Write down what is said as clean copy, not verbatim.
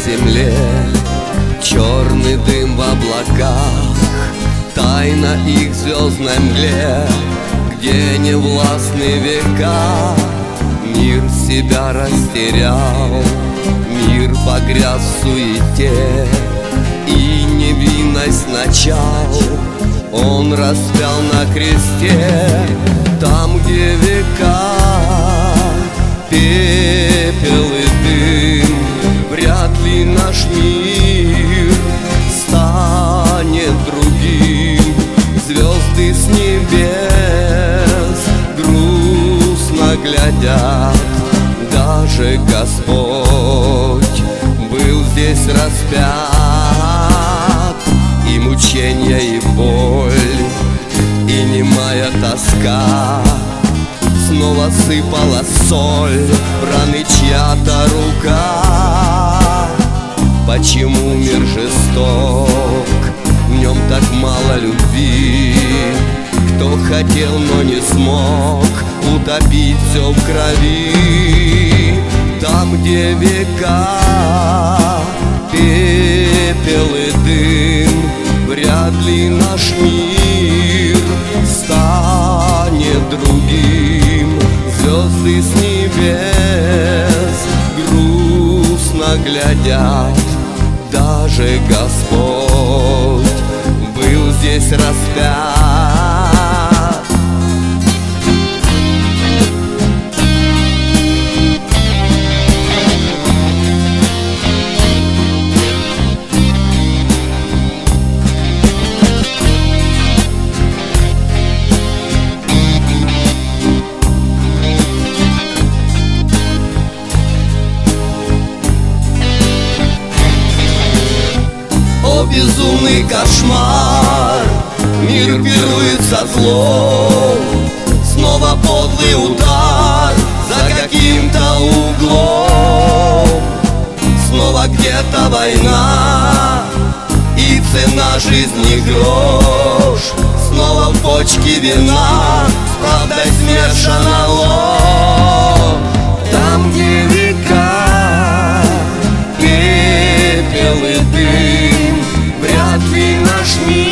земле, черный дым в облаках, тайна их в звездной мгле, где не властны века. Мир себя растерял, мир погряз в суете, и невинность начал Он распял на кресте. Там, где века, пепел и дым, вряд ли наш мир станет другим. Звезды с небес грустно глядят, даже Господь был здесь распят. И мученья, и боль, и немая тоска, снова сыпала соль в раны чья-то рука. Почему мир жесток, в нем так мало любви? Кто хотел, но не смог утопить все в крови. Там, где века, пепел и дым, вряд ли наш мир станет другим. Звезды с небес грустно глядят, даже Господь был здесь распят. Безумный кошмар, мир пирует со злом, снова подлый удар за каким-то углом. Снова где-то война, и цена жизни грош. Снова в бочке вина, с правдой смешана ложь. Там, где века, пепел и дым, вряд ли наш мир